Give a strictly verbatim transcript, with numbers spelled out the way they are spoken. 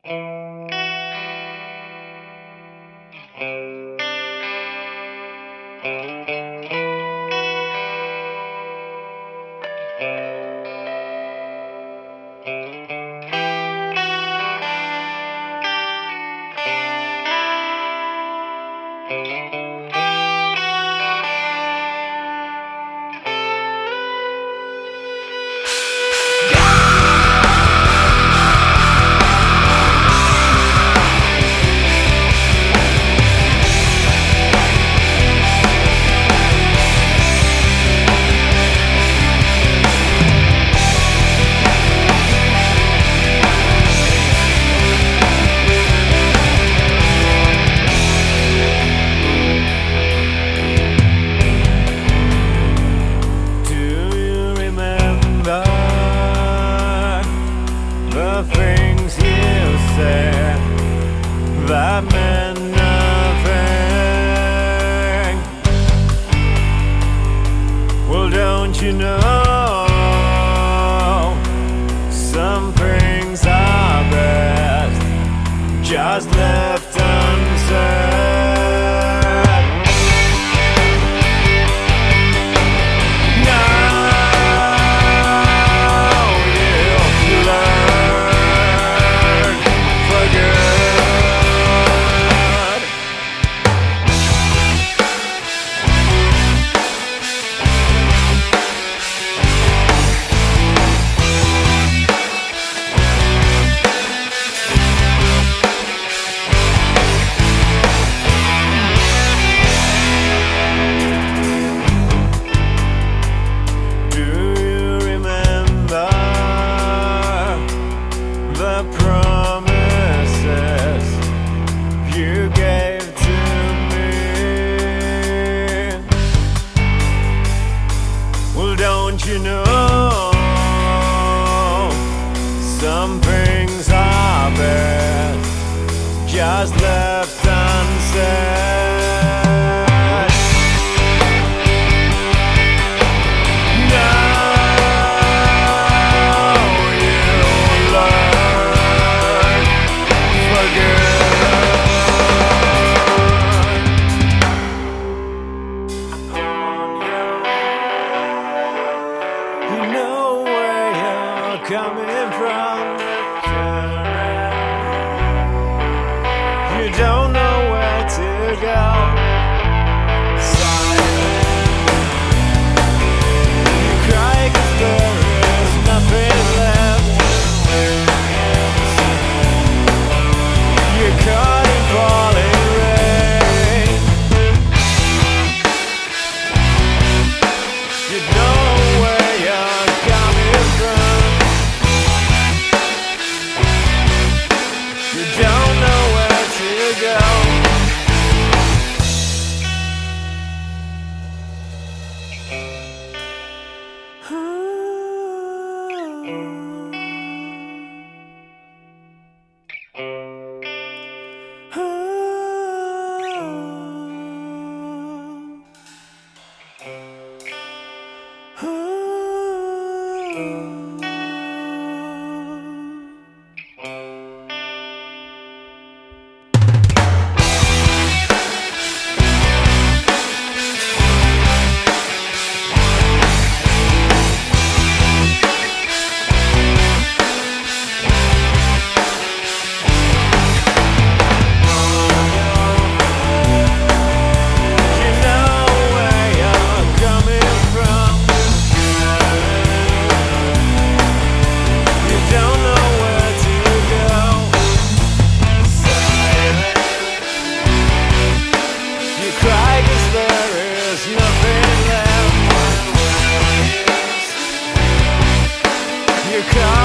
Things you said that meant nothing. Well, don't you know some things are best just left unsaid? Don't you know some things are best just left unsaid? Coming from the current, you don't know where to go. Silent, you cry 'cause there is nothing left. You're caught in falling rain. You know where you're coming from. You don't know where to go. You come